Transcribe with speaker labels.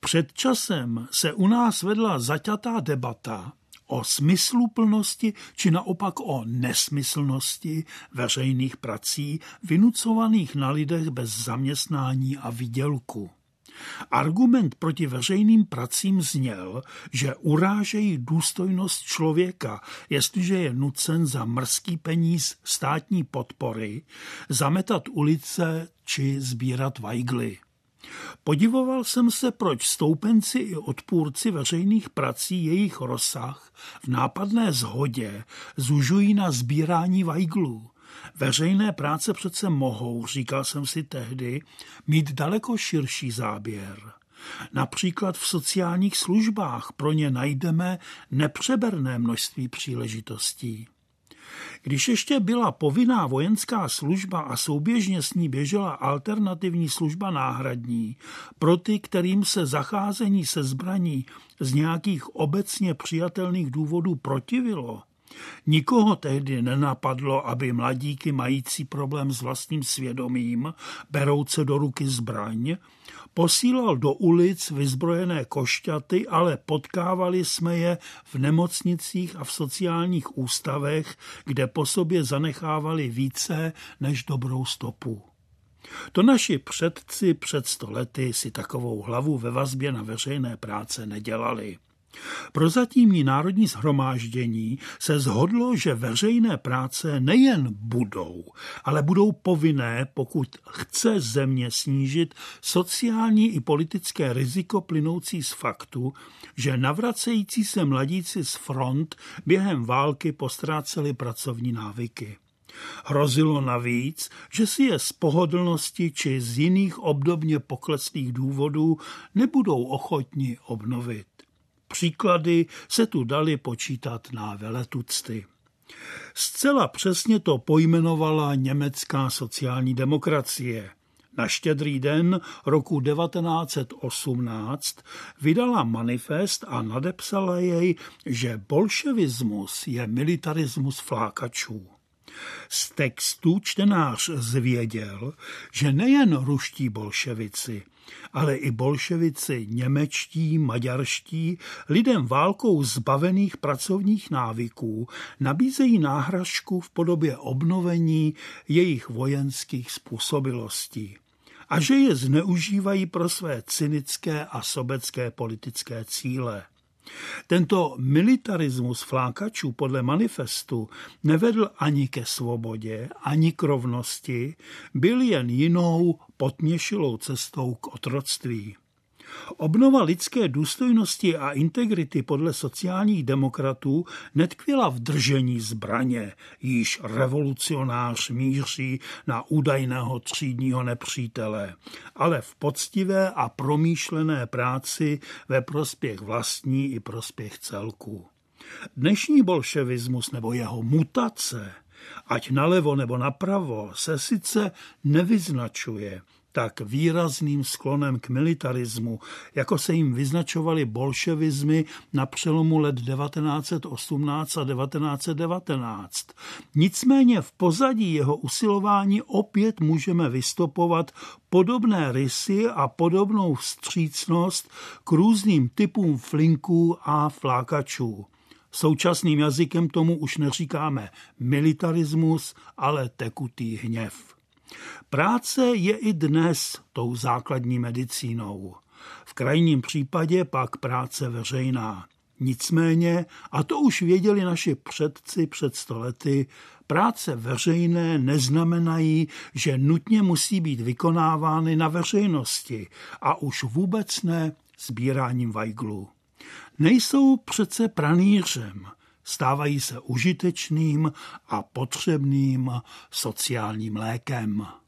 Speaker 1: Před časem se u nás vedla zaťatá debata o smysluplnosti či naopak o nesmyslnosti veřejných prací vynucovaných na lidech bez zaměstnání a výdělku. Argument proti veřejným pracím zněl, že urážejí důstojnost člověka, jestliže je nucen za mrzký peníz státní podpory zametat ulice či sbírat vajgly. Podivoval jsem se, proč stoupenci i odpůrci veřejných prací jejich rozsah v nápadné shodě zužují na sbírání vajglů. Veřejné práce přece mohou, říkal jsem si tehdy, mít daleko širší záběr. Například v sociálních službách pro ně najdeme nepřeberné množství příležitostí. Když ještě byla povinná vojenská služba a souběžně s ní běžela alternativní služba náhradní, pro ty, kterým se zacházení se zbraní z nějakých obecně přijatelných důvodů protivilo, nikoho tehdy nenapadlo, aby mladíky mající problém s vlastním svědomím, berouce do ruky zbraň, posílal do ulic vyzbrojené košťaty, ale potkávali jsme je v nemocnicích a v sociálních ústavech, kde po sobě zanechávali více než dobrou stopu. To naši předci před 100 lety si takovou hlavu ve vazbě na veřejné práce nedělali. Prozatímní národní shromáždění se shodlo, že veřejné práce nejen budou, ale budou povinné, pokud chce země snížit sociální i politické riziko plynoucí z faktu, že navracející se mladíci z front během války postráceli pracovní návyky. Hrozilo navíc, že si je z pohodlnosti či z jiných obdobně pokleslých důvodů nebudou ochotni obnovit. Příklady se tu daly počítat na veletucty. Zcela přesně to pojmenovala německá sociální demokracie. Na Štědrý den roku 1918 vydala manifest a nadepsala jej, že bolševismus je militarismus flákačů. Z textu čtenář zvěděl, že nejen ruští bolševici, ale i bolševici němečtí, maďarští, lidem válkou zbavených pracovních návyků nabízejí náhražku v podobě obnovení jejich vojenských způsobilostí a že je zneužívají pro své cynické a sobecké politické cíle. Tento militarismus flákačů podle manifestu nevedl ani ke svobodě, ani k rovnosti, byl jen jinou potměšilou cestou k otroctví. Obnova lidské důstojnosti a integrity podle sociálních demokratů netkvěla v držení zbraně, již revolucionář míří na údajného třídního nepřítele, ale v poctivé a promýšlené práci ve prospěch vlastní i prospěch celku. Dnešní bolševismus nebo jeho mutace, ať nalevo nebo napravo, se sice nevyznačuje tak výrazným sklonem k militarismu, jako se jim vyznačovaly bolševismy na přelomu let 1918 a 1919. Nicméně v pozadí jeho usilování opět můžeme vystopovat podobné rysy a podobnou vstřícnost k různým typům flinků a flákačů. Současným jazykem tomu už neříkáme militarismus, ale tekutý hněv. Práce je i dnes tou základní medicínou. V krajním případě pak práce veřejná. Nicméně, a to už věděli naši předci před 100 lety, práce veřejné neznamenají, že nutně musí být vykonávány na veřejnosti a už vůbec ne sbíráním vajglů. Nejsou přece pranýřem, stávají se užitečným a potřebným sociálním lékem.